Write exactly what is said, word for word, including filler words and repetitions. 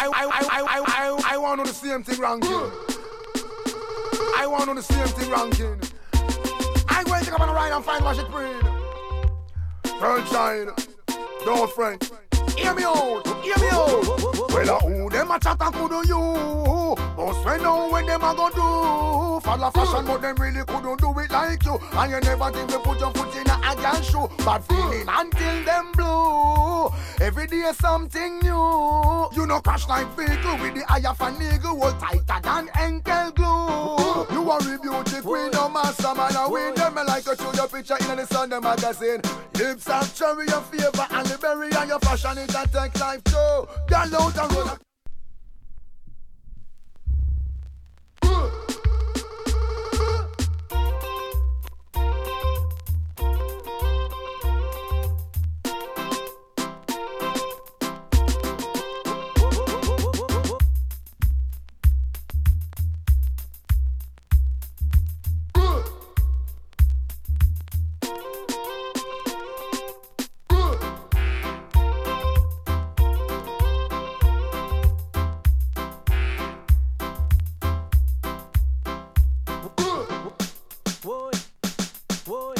I, I, I, I want on the same thing ranking. I want on the same thing ranking. I'm going to come on a ride and find wash it green. Third side, don't friend. Hear me out, hear me out. Well, uh, who them a chat and could you? But when know when them a go do? Follow fashion, but them really couldn't do it like you. And you never think they put your foot in a girl shoe. Bad feeling until them blue. Every day something new. You know crash like vehicle with the eye of a nigga. Hold tighter than ankle glue. You are a beauty queen, no master man. I win them like to show your picture in the Sunday magazine. Lips and cherry your favor and the berry and your fashion it and take life too. Girl out and roll. Boy, boy.